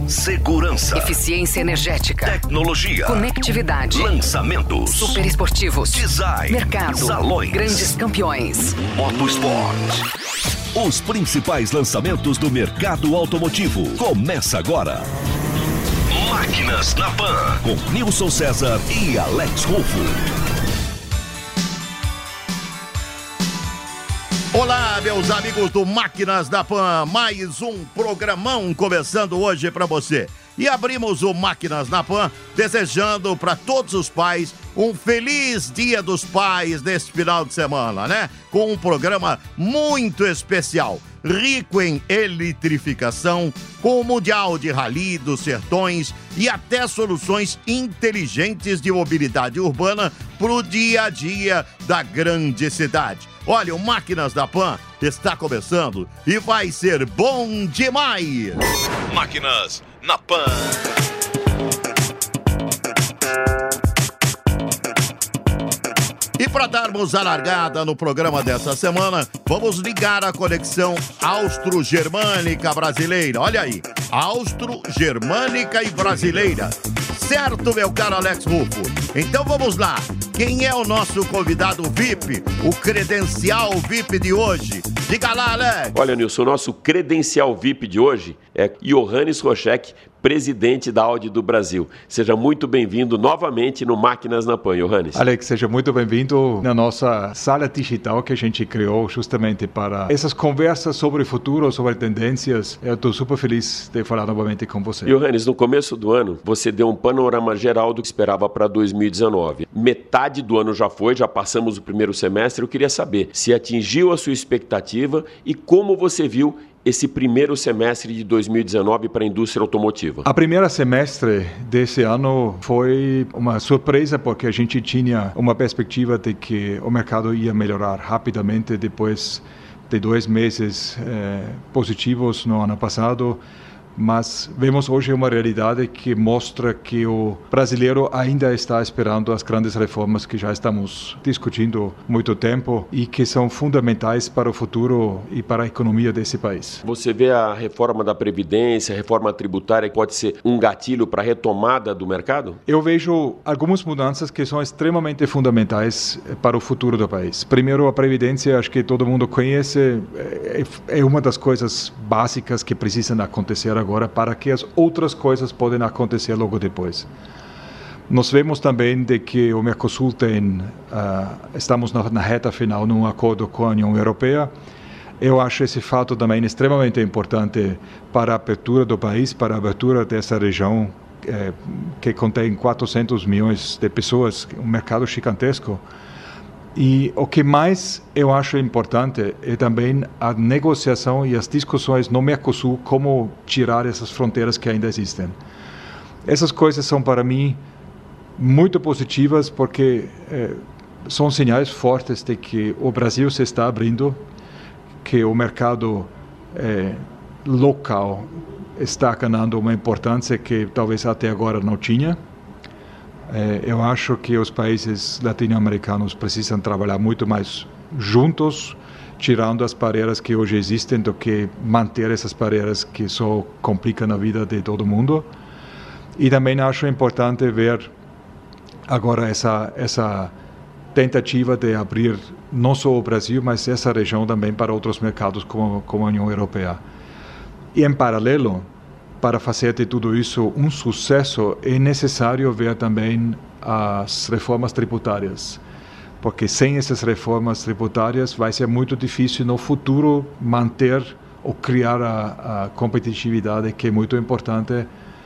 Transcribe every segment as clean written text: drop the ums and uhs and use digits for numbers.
segurança, eficiência energética, tecnologia, conectividade, lançamentos, super esportivos, design, mercado, salões, grandes campeões, Motosport. Os principais lançamentos do mercado automotivo. Começa agora. Máquinas na Pan, com Nilson César e Alex Rufo. Olá, meus amigos do Máquinas da Pan, mais um programão começando hoje para você. E abrimos o Máquinas na Pan desejando para todos os pais um feliz Dia dos Pais neste final de semana, né? Com um programa muito especial, rico em eletrificação, com o Mundial de Rally dos Sertões e até soluções inteligentes de mobilidade urbana para o dia a dia da grande cidade. Olha, o Máquinas da Pan está começando e vai ser bom demais! Máquinas na Pan. E para darmos a largada no programa dessa semana, vamos ligar a conexão austro-germânica brasileira. Olha aí, austro-germânica e brasileira. Certo, meu caro Alex Rufo? Então vamos lá. Quem é o nosso convidado VIP, o credencial VIP de hoje? Diga lá, Alex. Olha, Nilson, o nosso credencial VIP de hoje é Johannes Roschek, presidente da Audi do Brasil. Seja muito bem-vindo novamente no Máquinas na Pan, Johannes. Alex, seja muito bem-vindo na nossa sala digital que a gente criou justamente para essas conversas sobre o futuro, sobre tendências. Eu estou super feliz de falar novamente com você. Johannes, no começo do ano, você deu um panorama geral do que esperava para 2019. Metade do ano já foi, já passamos o primeiro semestre. Eu queria saber se atingiu a sua expectativa e como você viu esse primeiro semestre de 2019 para a indústria automotiva. A primeira semestre desse ano foi uma surpresa porque a gente tinha uma perspectiva de que o mercado ia melhorar rapidamente depois de 2 meses positivos no ano passado. Mas vemos hoje uma realidade que mostra que o brasileiro ainda está esperando as grandes reformas que já estamos discutindo há muito tempo e que são fundamentais para o futuro e para a economia desse país. Você vê a reforma da Previdência, a reforma tributária, que pode ser um gatilho para a retomada do mercado? Eu vejo algumas mudanças que são extremamente fundamentais para o futuro do país. Primeiro, a Previdência, acho que todo mundo conhece, é uma das coisas básicas que precisam acontecer agora para que as outras coisas podem acontecer logo depois. Nós vemos também de que o Mercosul estamos na reta final num acordo com a União Europeia. Eu acho esse fato também extremamente importante para a abertura do país, para a abertura dessa região que contém 400 milhões de pessoas, um mercado gigantesco. E o que mais eu acho importante é também a negociação e as discussões no Mercosul, como tirar essas fronteiras que ainda existem. Essas coisas são, para mim, muito positivas porque são sinais fortes de que o Brasil se está abrindo, que o mercado local está ganhando uma importância que talvez até agora não tinha. Eu acho que os países latino-americanos precisam trabalhar muito mais juntos, tirando as barreiras que hoje existem, do que manter essas barreiras que só complicam a vida de todo mundo. E também acho importante ver agora essa tentativa de abrir não só o Brasil, mas essa região também para outros mercados como a União Europeia. E em paralelo, para fazer de tudo isso um sucesso, é necessário ver também as reformas tributárias. Porque sem essas reformas tributárias vai ser muito difícil no futuro manter ou criar a competitividade que é muito importante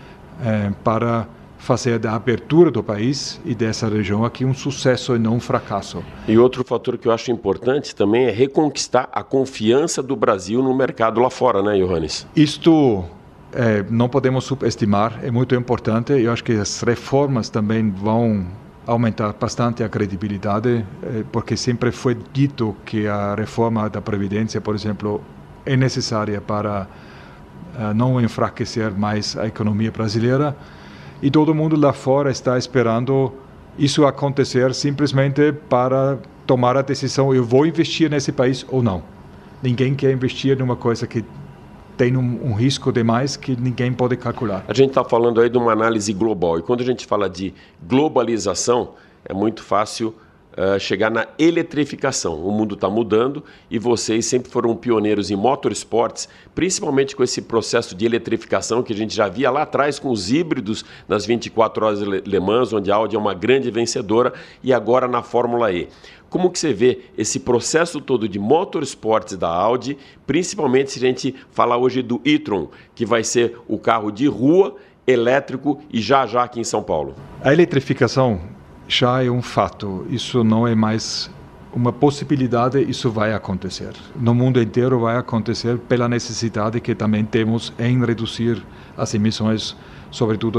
para fazer da abertura do país e dessa região aqui um sucesso e não um fracasso. E outro fator que eu acho importante também é reconquistar a confiança do Brasil no mercado lá fora, né, Johannes? Isto não podemos subestimar, é muito importante. Eu acho que as reformas também vão aumentar bastante a credibilidade, porque sempre foi dito que a reforma da Previdência, por exemplo, é necessária para não enfraquecer mais a economia brasileira. E todo mundo lá fora está esperando isso acontecer simplesmente para tomar a decisão: eu vou investir nesse país ou não. Ninguém quer investir numa coisa que tem um risco demais que ninguém pode calcular. A gente está falando aí de uma análise global, e quando a gente fala de globalização, é muito fácil chegar na eletrificação. O mundo está mudando e vocês sempre foram pioneiros em motorsports, principalmente com esse processo de eletrificação que a gente já via lá atrás com os híbridos nas 24 horas Le Mans, onde a Audi é uma grande vencedora, e agora na Fórmula E. Como que você vê esse processo todo de motorsports da Audi, principalmente se a gente falar hoje do e-tron, que vai ser o carro de rua, elétrico e já aqui em São Paulo? A eletrificação já é um fato, isso não é mais uma possibilidade, isso vai acontecer. No mundo inteiro vai acontecer pela necessidade que também temos em reduzir as emissões, sobretudo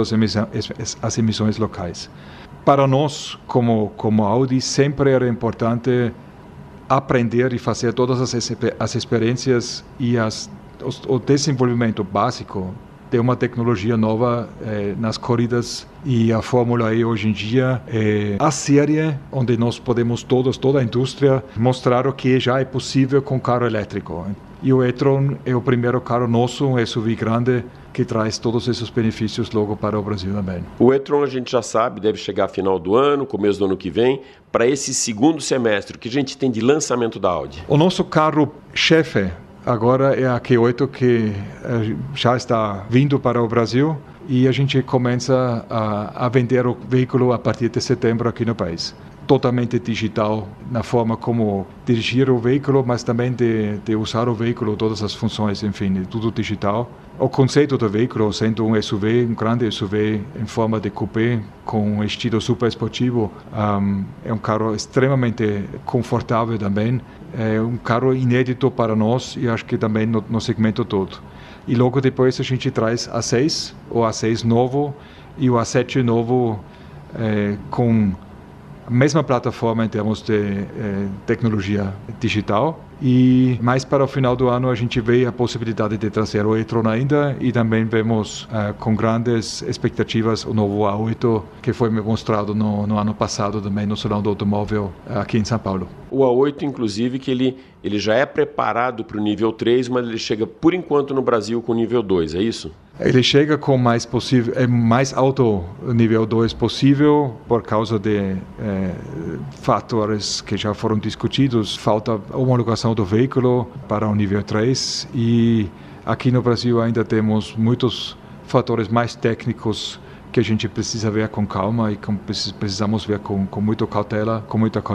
as emissões locais. Para nós, como Audi, sempre era importante aprender e fazer todas as experiências e o desenvolvimento básico de uma tecnologia nova nas corridas, e a Fórmula E hoje em dia é a série onde nós podemos toda a indústria mostrar o que já é possível com carro elétrico. E o e-tron é o primeiro carro nosso, um SUV grande, que traz todos esses benefícios logo para o Brasil também. O e-tron a gente já sabe, deve chegar final do ano, começo do ano que vem. Para esse segundo semestre, o que a gente tem de lançamento da Audi? O nosso carro-chefe agora é a Q8, que já está vindo para o Brasil, e a gente começa a vender o veículo a partir de setembro aqui no país. Totalmente digital, na forma como dirigir o veículo, mas também de usar o veículo, todas as funções, enfim, tudo digital. O conceito do veículo, sendo um SUV, um grande SUV em forma de coupé, com um estilo super esportivo, é um carro extremamente confortável também, é um carro inédito para nós e acho que também no segmento todo. E logo depois a gente traz A6, o A6 novo e o A7 novo com a mesma plataforma em termos de tecnologia digital. E mais para o final do ano a gente vê a possibilidade de trazer o e-tron ainda, e também vemos com grandes expectativas o novo A8, que foi mostrado no ano passado também no Salão do Automóvel aqui em São Paulo. O A8, inclusive, que ele já é preparado para o nível 3, mas ele chega, por enquanto, no Brasil com o nível 2, é isso? Ele chega com mais alto nível 2 possível, por causa de fatores que já foram discutidos, falta homologação do veículo para o nível 3, e aqui no Brasil ainda temos muitos fatores mais técnicos que a gente precisa ver com calma e precisamos ver com muita cautela,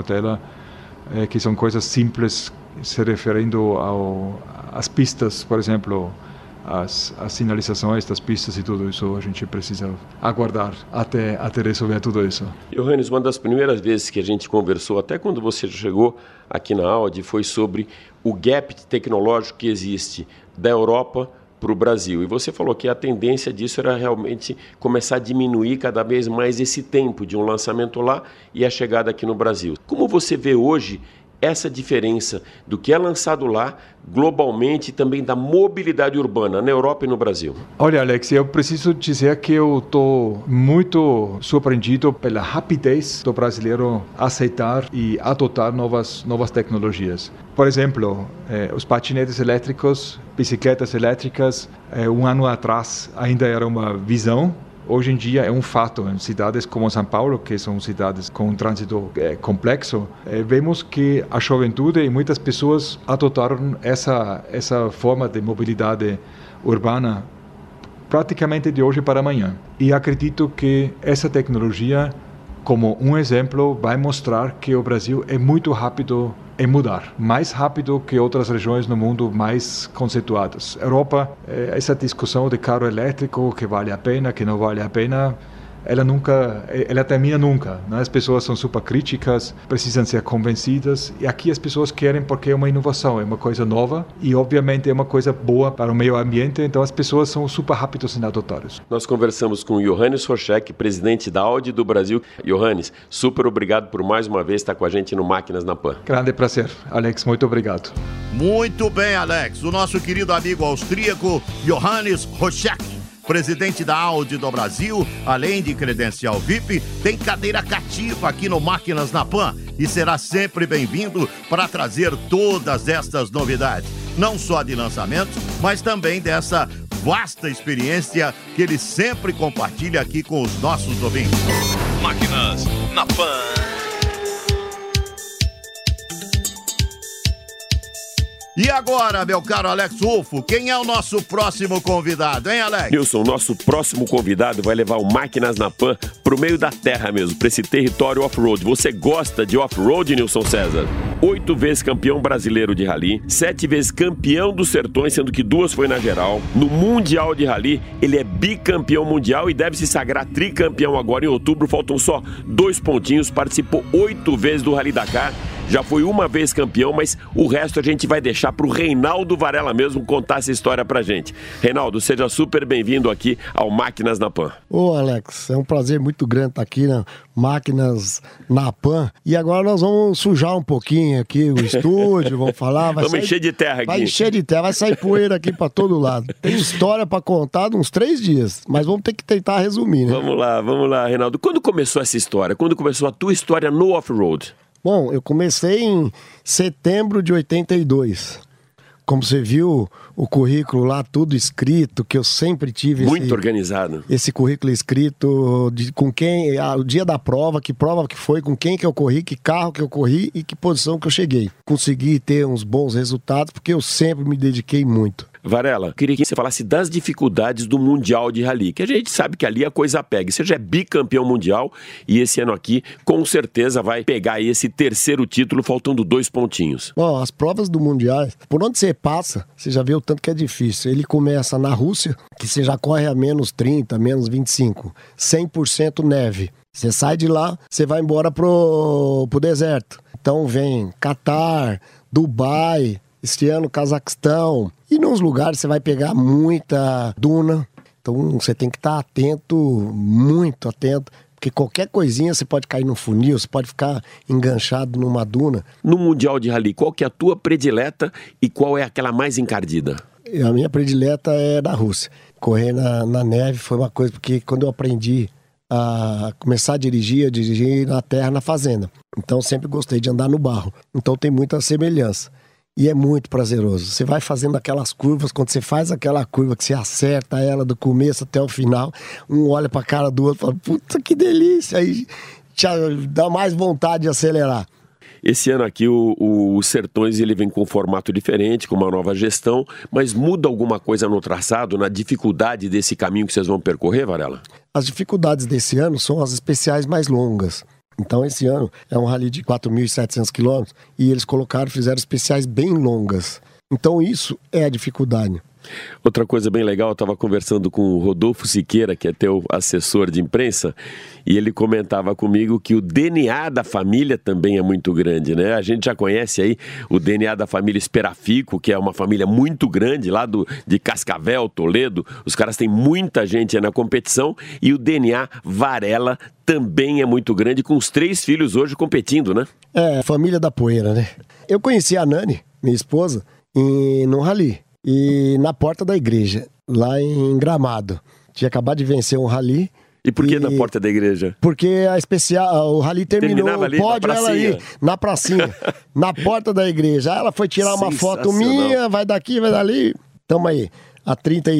que são coisas simples, se referindo às pistas, por exemplo, as sinalizações das pistas e tudo isso. A gente precisa aguardar até resolver tudo isso. Johannes, uma das primeiras vezes que a gente conversou, até quando você chegou aqui na Audi, foi sobre o gap tecnológico que existe da Europa para o Brasil. E você falou que a tendência disso era realmente começar a diminuir cada vez mais esse tempo de um lançamento lá e a chegada aqui no Brasil. Como você vê hoje essa diferença do que é lançado lá globalmente e também da mobilidade urbana na Europa e no Brasil? Olha, Alex, eu preciso dizer que eu estou muito surpreendido pela rapidez do brasileiro aceitar e adotar novas tecnologias. Por exemplo, os patinetes elétricos, bicicletas elétricas, um ano atrás ainda era uma visão. Hoje em dia é um fato. Em cidades como São Paulo, que são cidades com um trânsito complexo, vemos que a juventude e muitas pessoas adotaram essa forma de mobilidade urbana praticamente de hoje para amanhã. E acredito que essa tecnologia, como um exemplo, vai mostrar que o Brasil é muito rápido em mudar, mais rápido que outras regiões no mundo mais conceituadas. Europa, essa discussão de carro elétrico, que vale a pena, que não vale a pena, ela termina nunca, né? As pessoas são super críticas, precisam ser convencidas, e aqui as pessoas querem porque é uma inovação, é uma coisa nova e obviamente é uma coisa boa para o meio ambiente, então as pessoas são super rápidas em adotar isso. Nós conversamos com o Johannes Roschek, presidente da Audi do Brasil. Johannes, super obrigado por mais uma vez estar com a gente no Máquinas na Pan. Grande prazer, Alex, muito obrigado. Muito bem, Alex, o nosso querido amigo austríaco Johannes Roschek, presidente da Audi do Brasil, além de credencial VIP, tem cadeira cativa aqui no Máquinas na Pan e será sempre bem-vindo para trazer todas estas novidades. não só de lançamentos, mas também dessa vasta experiência que ele sempre compartilha aqui com os nossos ouvintes. Máquinas na Pan. E agora, meu caro Alex Rufo, quem é o nosso próximo convidado, hein, Alex? Nilson, nosso próximo convidado vai levar o Máquinas na Pan pro meio da terra mesmo, pra esse território off-road. Você gosta de off-road, Nilson César? 8 vezes campeão brasileiro de rally, 7 vezes campeão dos Sertões, sendo que 2 foi na geral. No Mundial de Rally, ele é bicampeão mundial e deve se sagrar tricampeão agora em outubro. Faltam só 2 pontinhos, participou 8 vezes do Rally Dakar. Já foi 1 vez campeão, mas o resto a gente vai deixar pro Reinaldo Varela mesmo contar essa história pra gente. Reinaldo, seja super bem-vindo aqui ao Máquinas na Pan. Ô Alex, é um prazer muito grande estar aqui na Máquinas na Pan. E agora nós vamos sujar um pouquinho aqui o estúdio, vamos falar. Vamos encher de terra aqui. Vai encher de terra, vai sair poeira aqui pra todo lado. Tem história pra contar de uns 3 dias, mas vamos ter que tentar resumir, né? Vamos lá, Reinaldo. Quando começou essa história? Quando começou a tua história no off-road? Bom, eu comecei em setembro de 82. Como você viu, o currículo lá tudo escrito, que eu sempre tive muito organizado. Esse currículo escrito com quem, o dia da prova que foi, com quem que eu corri, que carro que eu corri e que posição que eu cheguei. Consegui ter uns bons resultados porque eu sempre me dediquei muito. Varela, queria que você falasse das dificuldades do Mundial de Rally, que a gente sabe que ali a coisa pega. Você já é bicampeão mundial e esse ano aqui, com certeza, vai pegar aí esse 3º título, faltando 2 pontinhos. Bom, as provas do Mundial, por onde você passa, você já vê o tanto que é difícil. Ele começa na Rússia, que você já corre a menos 30, menos 25, 100% neve. Você sai de lá, você vai embora pro deserto. Então vem Catar, Dubai, este ano Cazaquistão. E nos lugares você vai pegar muita duna. Então você tem que estar atento, muito atento. Porque qualquer coisinha você pode cair no funil, você pode ficar enganchado numa duna. No Mundial de Rally, qual que é a tua predileta e qual é aquela mais encardida? A minha predileta é da Rússia. Correr na neve foi uma coisa, porque quando eu aprendi a começar a dirigir, eu dirigi na terra, na fazenda. Então sempre gostei de andar no barro. Então tem muita semelhança. E é muito prazeroso. Você vai fazendo aquelas curvas, quando você faz aquela curva que você acerta ela do começo até o final, um olha pra cara do outro e fala, puta que delícia, aí te dá mais vontade de acelerar. Esse ano aqui o Sertões ele vem com um formato diferente, com uma nova gestão, mas muda alguma coisa no traçado, na dificuldade desse caminho que vocês vão percorrer, Varela? As dificuldades desse ano são as especiais mais longas. Então esse ano é um rally de 4.700 quilômetros e eles fizeram especiais bem longas. Então isso é a dificuldade. Outra coisa bem legal, eu estava conversando com o Rodolfo Siqueira, que é teu assessor de imprensa, e ele comentava comigo que o DNA da família também é muito grande, né? A gente já conhece aí o DNA da família Esperafico, que é uma família muito grande, lá de Cascavel, Toledo. Os caras têm muita gente aí na competição, e o DNA Varela também é muito grande, com os 3 filhos hoje competindo, né? É, família da poeira, né? Eu conheci a Nani, minha esposa, no rally. E na porta da igreja, lá em Gramado. Tinha acabado de vencer um rally. E por que na porta da igreja? Porque o rally terminou ali, o pódio, ela aí, na pracinha, na porta da igreja. Aí ela foi tirar uma foto minha, vai daqui, vai dali. Tamo aí, há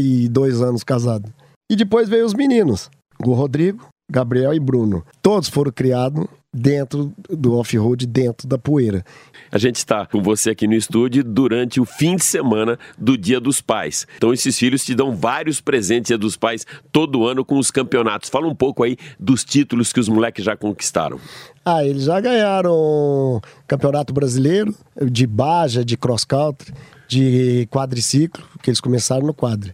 32 anos casado. E depois veio os meninos, o Rodrigo, Gabriel e Bruno. Todos foram criados dentro do off-road, dentro da poeira. A gente está com você aqui no estúdio durante o fim de semana do Dia dos Pais. Então esses filhos te dão vários presentes Dia dos Pais todo ano com os campeonatos. Fala um pouco aí dos títulos que os moleques já conquistaram. Eles já ganharam Campeonato Brasileiro de Baja, de cross country, de quadriciclo, que eles começaram no quadri.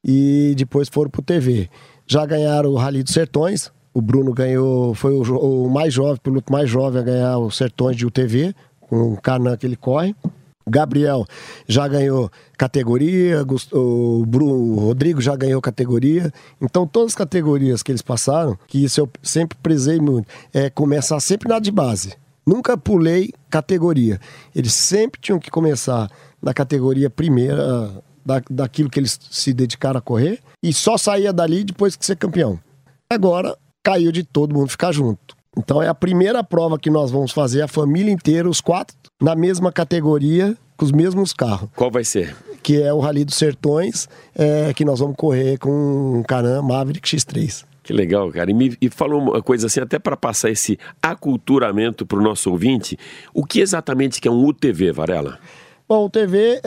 E depois foram pro TV. Já ganharam o Rally dos Sertões. O Bruno ganhou, foi o mais jovem, piloto mais jovem a ganhar os Sertões de UTV, com o Canã que ele corre. O Gabriel já ganhou categoria, o Rodrigo já ganhou categoria. Então todas as categorias que eles passaram, que isso eu sempre prezei muito, é começar sempre na de base. Nunca pulei categoria. Eles sempre tinham que começar na categoria primeira, daquilo que eles se dedicaram a correr, e só saía dali depois que ser campeão. Agora caiu de todo mundo ficar junto. Então é a primeira prova que nós vamos fazer, a família inteira, os 4, na mesma categoria, com os mesmos carros. Qual vai ser? Que é o Rally dos Sertões, que nós vamos correr com um Can-Am Maverick X3. Que legal, cara. E fala uma coisa assim, até para passar esse aculturamento para o nosso ouvinte, o que exatamente que é um UTV, Varela? Bom, o UTV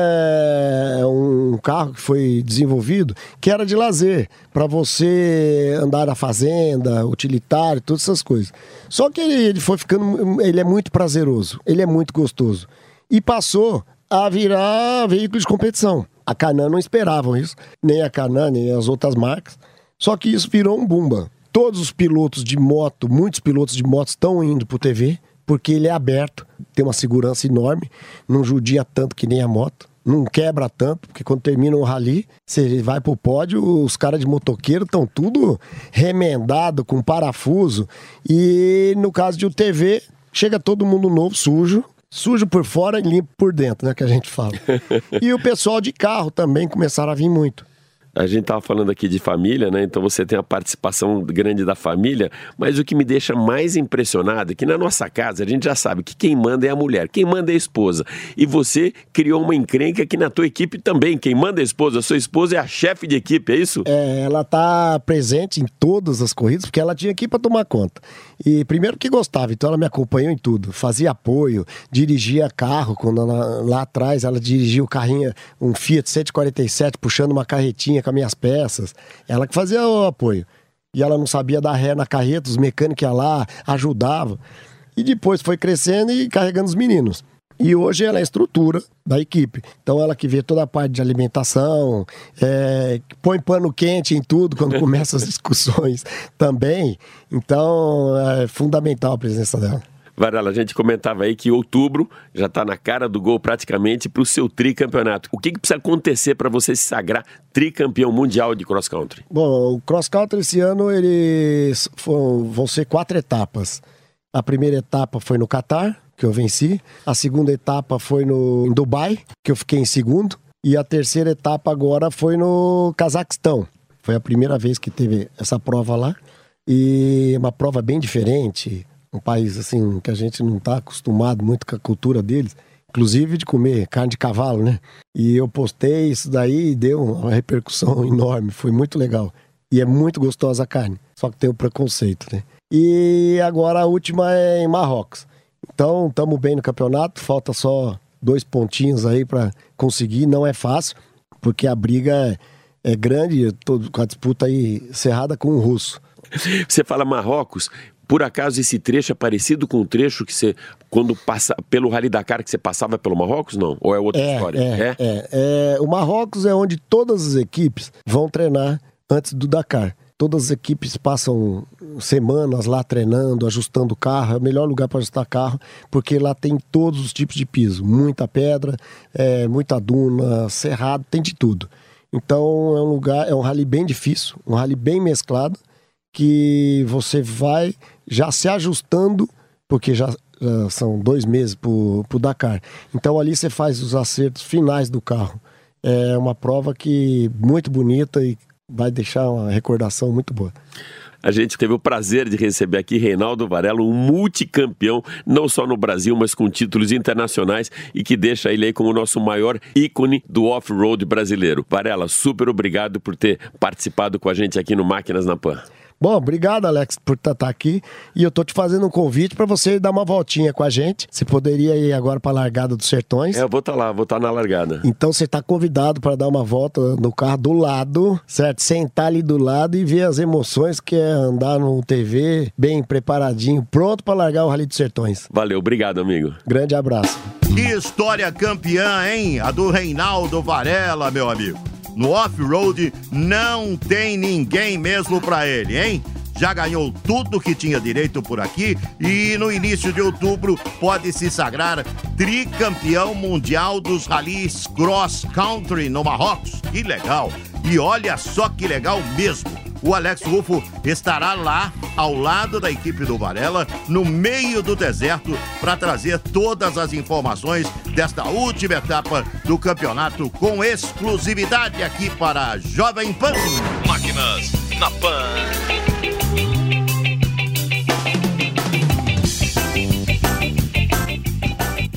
é um carro que foi desenvolvido que era de lazer, para você andar na fazenda, utilitário, todas essas coisas. Só que ele foi ficando, ele é muito prazeroso, ele é muito gostoso. E passou a virar veículo de competição. A Can-Am não esperavam isso, nem a Can-Am, nem as outras marcas. Só que isso virou um bumba. Todos os pilotos de moto, muitos pilotos de moto estão indo pro UTV, porque ele é aberto, tem uma segurança enorme, não judia tanto que nem a moto, não quebra tanto, porque quando termina o rally, você vai pro pódio, os caras de motoqueiro estão tudo remendado, com parafuso, e no caso de UTV, chega todo mundo novo, sujo por fora e limpo por dentro, né, que a gente fala. E o pessoal de carro também começaram a vir muito. A gente estava falando aqui de família, né? Então você tem a participação grande da família, mas o que me deixa mais impressionado é que na nossa casa a gente já sabe que quem manda é a mulher, quem manda é a esposa. E você criou uma encrenca aqui na tua equipe também. Quem manda é a esposa, a sua esposa é a chefe de equipe, é isso? Ela tá presente em todas as corridas, porque ela tinha aqui para tomar conta. E primeiro que gostava, então ela me acompanhou em tudo. Fazia apoio, dirigia carro, quando lá atrás ela dirigia o carrinho, um Fiat 147, puxando uma carretinha com as minhas peças, ela que fazia o apoio. E ela não sabia dar ré na carreta, os mecânicos iam lá, ajudavam. E depois foi crescendo e carregando os meninos. E hoje ela é a estrutura da equipe. Então ela que vê toda a parte de alimentação, põe pano quente em tudo quando começam as discussões também. Então é fundamental a presença dela. Varela, a gente comentava aí que outubro já está na cara do gol praticamente para o seu tricampeonato. O que precisa acontecer para você se sagrar tricampeão mundial de cross-country? Bom, o cross-country esse ano vão ser 4 etapas. A primeira etapa foi no Catar, que eu venci. A segunda etapa foi em Dubai, que eu fiquei em segundo. E a terceira etapa agora foi no Cazaquistão. Foi a primeira vez que teve essa prova lá. E uma prova bem diferente. Um país assim que a gente não está acostumado muito com a cultura deles, inclusive de comer carne de cavalo, né? E eu postei isso daí e deu uma repercussão enorme, foi muito legal. E é muito gostosa a carne, só que tem o preconceito, né? E agora a última é em Marrocos. Então estamos bem no campeonato, falta só 2 pontinhos aí para conseguir, não é fácil, porque a briga é grande, com a disputa aí cerrada com o russo. Você fala Marrocos, por acaso esse trecho é parecido com o trecho que você, quando passa pelo Rally Dakar, que você passava pelo Marrocos, não? Ou é outra história? O Marrocos é onde todas as equipes vão treinar antes do Dakar. Todas as equipes passam semanas lá treinando, ajustando o carro. É o melhor lugar para ajustar carro, porque lá tem todos os tipos de piso. Muita pedra, muita duna, cerrado, tem de tudo. Então é um rally bem difícil, um rally bem mesclado, que você vai já se ajustando, porque já são 2 meses pro Dakar. Então ali você faz os acertos finais do carro. É uma prova muito bonita e vai deixar uma recordação muito boa. A gente teve o prazer de receber aqui Reinaldo Varela, um multicampeão, não só no Brasil, mas com títulos internacionais, e que deixa ele aí como o nosso maior ícone do off-road brasileiro. Varela, super obrigado por ter participado com a gente aqui no Máquinas na Pan. Bom, obrigado, Alex, por estar aqui. E eu tô te fazendo um convite para você dar uma voltinha com a gente. Você poderia ir agora para a Largada dos Sertões. Eu vou estar lá, vou estar na largada. Então você está convidado para dar uma volta no carro do lado, certo? Sentar ali do lado e ver as emoções que é andar no TV bem preparadinho, pronto para largar o Rally dos Sertões. Valeu, obrigado, amigo. Grande abraço. Que história campeã, hein? A do Reinaldo Varela, meu amigo. No off-road não tem ninguém mesmo pra ele, hein? Já ganhou tudo que tinha direito por aqui e no início de outubro pode se sagrar tricampeão mundial dos rallies cross country no Marrocos. Que legal! E olha só que legal mesmo! O Alex Rufo estará lá, ao lado da equipe do Varela, no meio do deserto, para trazer todas as informações desta última etapa do campeonato com exclusividade aqui para a Jovem Pan. Máquinas na Pan.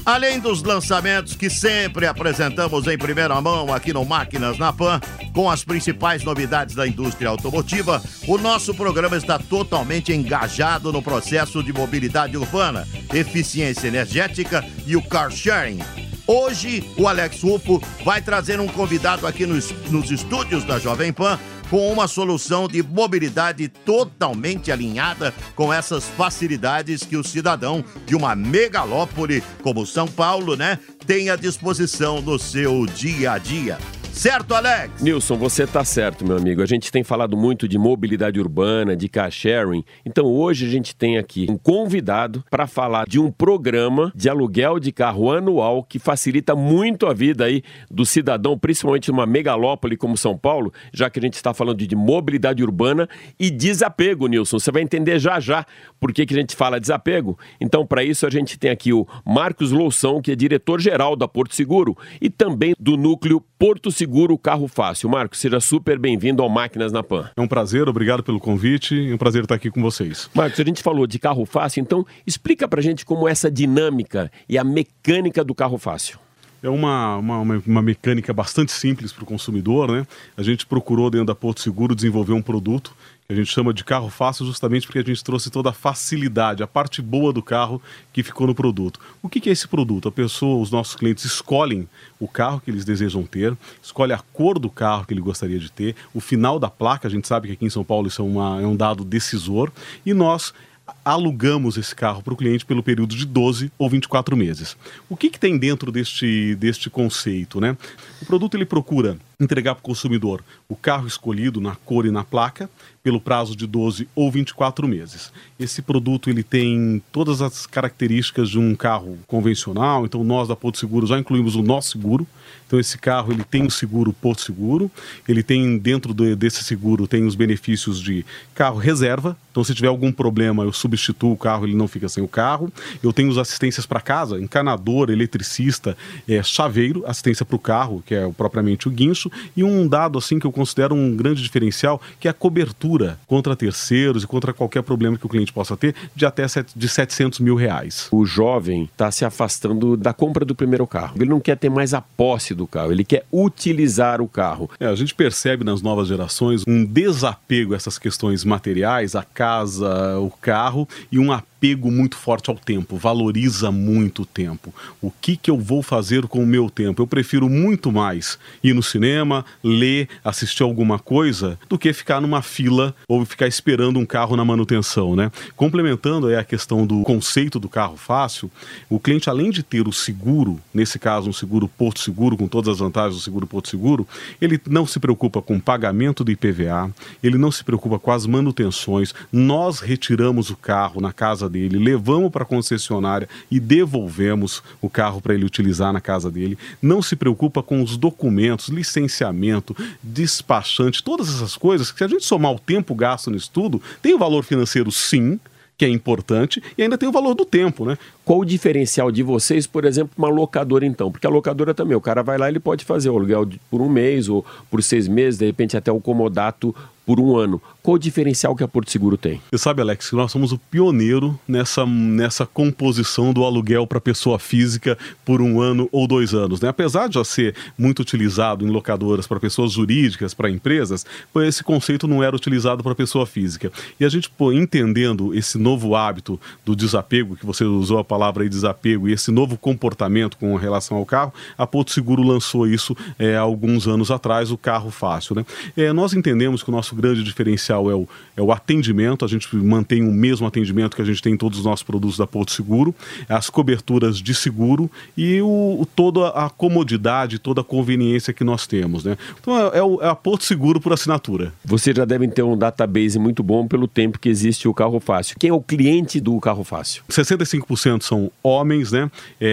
Além dos lançamentos que sempre apresentamos em primeira mão aqui no Máquinas na Pan, com as principais novidades da indústria automotiva, o nosso programa está totalmente engajado no processo de mobilidade urbana, eficiência energética e o car sharing. Hoje, o Alex Rufo vai trazer um convidado aqui nos estúdios da Jovem Pan com uma solução de mobilidade totalmente alinhada com essas facilidades que o cidadão de uma megalópole como São Paulo, tem à disposição no seu dia a dia. Certo, Alex? Nilson, você tá certo, meu amigo. A gente tem falado muito de mobilidade urbana, de car sharing. Então hoje a gente tem aqui um convidado para falar de um programa de aluguel de carro anual que facilita muito a vida aí do cidadão, principalmente numa megalópole como São Paulo, já que a gente está falando de mobilidade urbana e desapego, Nilson. Você vai entender já por que a gente fala desapego. Então, para isso, a gente tem aqui o Marcos Loução, que é diretor-geral da Porto Seguro e também do núcleo Porto Seguro Carro Fácil. Marcos, seja super bem-vindo ao Máquinas na Pan. É um prazer, obrigado pelo convite, é um prazer estar aqui com vocês. Marcos, a gente falou de carro fácil, então explica pra gente como é essa dinâmica e a mecânica do carro fácil. É uma mecânica bastante simples para o consumidor, né? A gente procurou dentro da Porto Seguro desenvolver um produto que a gente chama de carro fácil justamente porque a gente trouxe toda a facilidade, a parte boa do carro que ficou no produto. O que é esse produto? Os nossos clientes escolhem o carro que eles desejam ter, escolhem a cor do carro que ele gostaria de ter, o final da placa, a gente sabe que aqui em São Paulo isso é um dado decisor, e nós alugamos esse carro para o cliente pelo período de 12 ou 24 meses. O que tem dentro deste conceito, né? O produto ele procura entregar para o consumidor o carro escolhido na cor e na placa pelo prazo de 12 ou 24 meses. Esse produto ele tem todas as características de um carro convencional, então nós da Porto Seguro já incluímos o nosso seguro. Então esse carro ele tem o seguro Porto Seguro, ele tem dentro desse seguro tem os benefícios de carro reserva, então se tiver algum problema eu substituo o carro, ele não fica sem o carro. Eu tenho as assistências para casa, encanador, eletricista, chaveiro, assistência para o carro, que é propriamente o guincho, e um dado assim que eu considero um grande diferencial, que é a cobertura contra terceiros e contra qualquer problema que o cliente possa ter, de até de R$700 mil. O jovem está se afastando da compra do primeiro carro. Ele não quer ter mais a posse do carro, ele quer utilizar o carro. A gente percebe nas novas gerações um desapego a essas questões materiais, a casa, o carro, e um apego muito forte ao tempo, valoriza muito o tempo. O que eu vou fazer com o meu tempo? Eu prefiro muito mais ir no cinema, ler, assistir alguma coisa, do que ficar numa fila ou ficar esperando um carro na manutenção, né? Complementando aí a questão do conceito do carro fácil, o cliente, além de ter o seguro, nesse caso um seguro Porto Seguro, com todas as vantagens do seguro Porto Seguro, ele não se preocupa com o pagamento do IPVA, ele não se preocupa com as manutenções, nós retiramos o carro na casa dele, levamos para a concessionária e devolvemos o carro para ele utilizar na casa dele, não se preocupa com os documentos, licenciamento, despachante, todas essas coisas que, se a gente somar o tempo gasto nisso tudo, tem o valor financeiro sim, que é importante, e ainda tem o valor do tempo, né? Qual o diferencial de vocês, por exemplo, uma locadora então? Porque a locadora também, o cara vai lá, ele pode fazer o aluguel por um mês ou por 6 meses, de repente até o comodato por 1 ano. Qual o diferencial que a Porto Seguro tem? Você sabe, Alex, que nós somos o pioneiro nessa composição do aluguel para pessoa física por 1 ano ou 2 anos, né? Apesar de já ser muito utilizado em locadoras para pessoas jurídicas, para empresas, esse conceito não era utilizado para pessoa física. E a gente, entendendo esse novo hábito do desapego, que você usou a palavra aí, desapego, e esse novo comportamento com relação ao carro, a Porto Seguro lançou isso há alguns anos atrás, o carro fácil, né? Nós entendemos que o nosso grande diferencial é o atendimento, a gente mantém o mesmo atendimento que a gente tem em todos os nossos produtos da Porto Seguro, as coberturas de seguro e toda a comodidade, toda a conveniência que nós temos, né? Então é a Porto Seguro por assinatura. Vocês já devem ter um database muito bom pelo tempo que existe o carro fácil. Quem é o cliente do carro fácil? 65% são homens, né?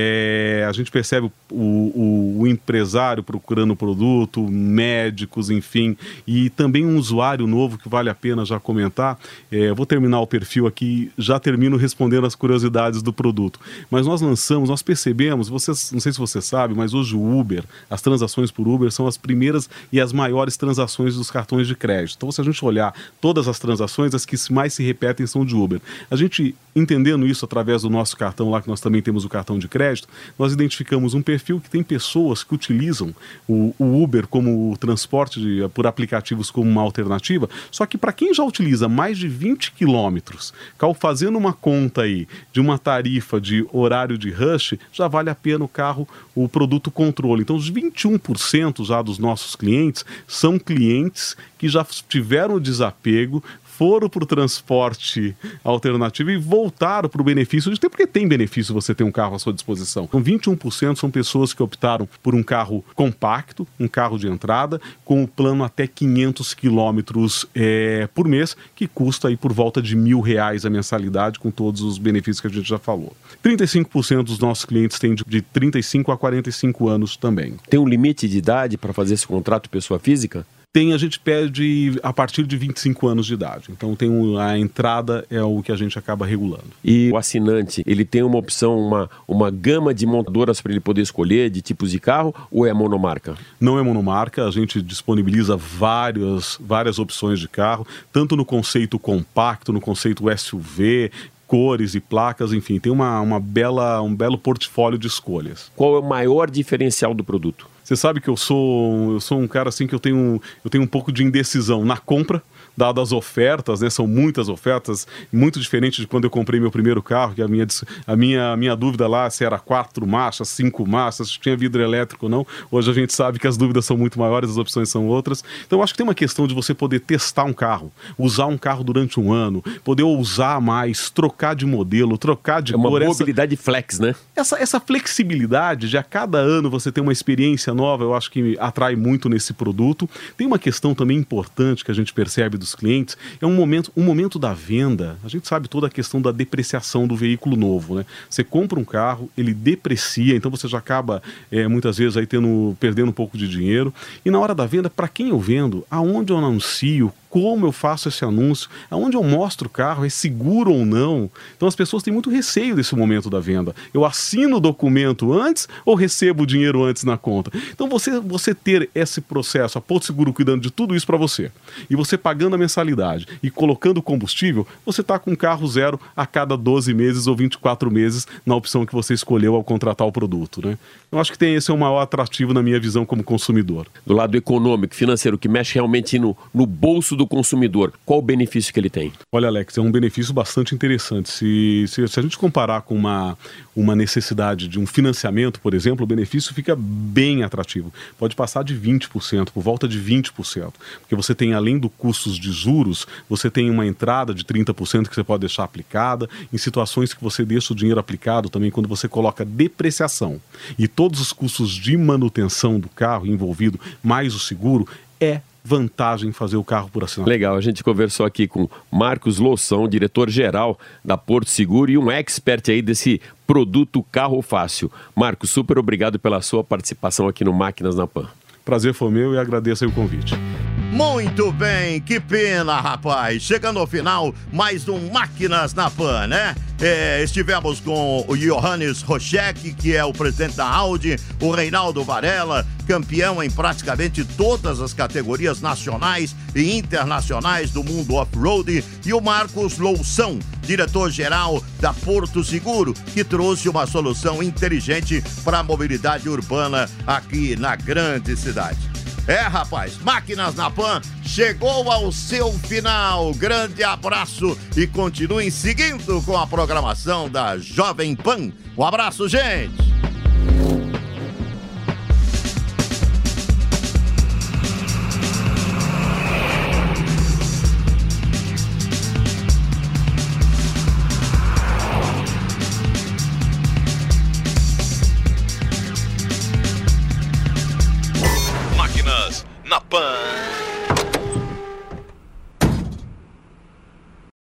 A gente percebe o empresário procurando o produto, médicos, enfim, e também um usuário novo que vale a pena já comentar. Vou terminar o perfil aqui, já termino respondendo as curiosidades do produto. Mas nós percebemos, não sei se você sabe, mas hoje o Uber, as transações por Uber são as primeiras e as maiores transações dos cartões de crédito. Então, se a gente olhar todas as transações, as que mais se repetem são de Uber. A gente entendendo isso através do nosso cartão lá, que nós também temos o cartão de crédito, nós identificamos um perfil que tem pessoas que utilizam o Uber como transporte por aplicativos como uma alternativa, só que para quem já utiliza mais de 20 quilômetros, fazendo uma conta aí de uma tarifa de horário de rush, já vale a pena o produto controle. Então os 21% já dos nossos clientes são clientes que já tiveram o desapego, foram para o transporte alternativo e voltaram para o benefício de ter, porque tem benefício você ter um carro à sua disposição. Então 21% são pessoas que optaram por um carro compacto, um carro de entrada, com o plano até 500 quilômetros por mês, que custa aí por volta de R$1.000 a mensalidade, com todos os benefícios que a gente já falou. 35% dos nossos clientes têm de 35 a 45 anos também. Tem um limite de idade para fazer esse contrato pessoa física? A gente pede a partir de 25 anos de idade. Então a entrada é o que a gente acaba regulando. E o assinante, ele tem uma opção, uma gama de montadoras para ele poder escolher, de tipos de carro, ou é monomarca? Não é monomarca, a gente disponibiliza várias opções de carro, tanto no conceito compacto, no conceito SUV, cores e placas, enfim, tem um belo portfólio de escolhas. Qual é o maior diferencial do produto? Você sabe que eu sou um cara assim que eu tenho um pouco de indecisão na compra, dadas as ofertas, né? São muitas ofertas, muito diferente de quando eu comprei meu primeiro carro, que a minha dúvida lá se era 4 marchas, 5 marchas, se tinha vidro elétrico ou não. Hoje a gente sabe que as dúvidas são muito maiores, as opções são outras. Então eu acho que tem uma questão de você poder testar um carro, usar um carro durante um ano, poder ousar mais, trocar de modelo, trocar de cor. É uma mobilidade flex, né? Essa flexibilidade de a cada ano você ter uma experiência nova, eu acho que atrai muito nesse produto. Tem uma questão também importante que a gente percebe dos clientes, é um momento da venda. A gente sabe toda a questão da depreciação do veículo novo, né? Você compra um carro, ele deprecia, então você já acaba muitas vezes aí perdendo um pouco de dinheiro. E na hora da venda, para quem eu vendo, aonde eu anuncio, como eu faço esse anúncio, aonde eu mostro o carro, é seguro ou não. Então as pessoas têm muito receio desse momento da venda. Eu assino o documento antes ou recebo o dinheiro antes na conta? Então você ter esse processo, a Porto Seguro cuidando de tudo isso para você, e você pagando a mensalidade e colocando combustível, você está com um carro zero a cada 12 meses ou 24 meses na opção que você escolheu ao contratar o produto, né? Eu acho que esse é o maior atrativo na minha visão como consumidor. Do lado econômico, financeiro, que mexe realmente no bolso do consumidor, qual o benefício que ele tem? Olha, Alex, é um benefício bastante interessante. Se a gente comparar com uma necessidade de um financiamento, por exemplo, o benefício fica bem atrativo. Pode passar de 20%, por volta de 20%. Porque você tem, além do custos de juros, você tem uma entrada de 30% que você pode deixar aplicada. Em situações que você deixa o dinheiro aplicado também, quando você coloca depreciação e todos os custos de manutenção do carro envolvido, mais o seguro, vantagem fazer o carro por assinatura. Legal, a gente conversou aqui com Marcos Loução, diretor-geral da Porto Seguro e um expert aí desse produto Carro Fácil. Marcos, super obrigado pela sua participação aqui no Máquinas na Pan. Prazer foi meu e agradeço aí o convite. Muito bem, que pena, rapaz. Chegando ao final, mais um Máquinas na Pan, né? Estivemos com o Johannes Roschek, que é o presidente da Audi, o Reinaldo Varela, campeão em praticamente todas as categorias nacionais e internacionais do mundo off-road, e o Marcos Loução, diretor-geral da Porto Seguro, que trouxe uma solução inteligente para a mobilidade urbana aqui na grande cidade. Rapaz, Máquinas na Pan chegou ao seu final. Grande abraço e continuem seguindo com a programação da Jovem Pan. Um abraço, gente! Na Pan.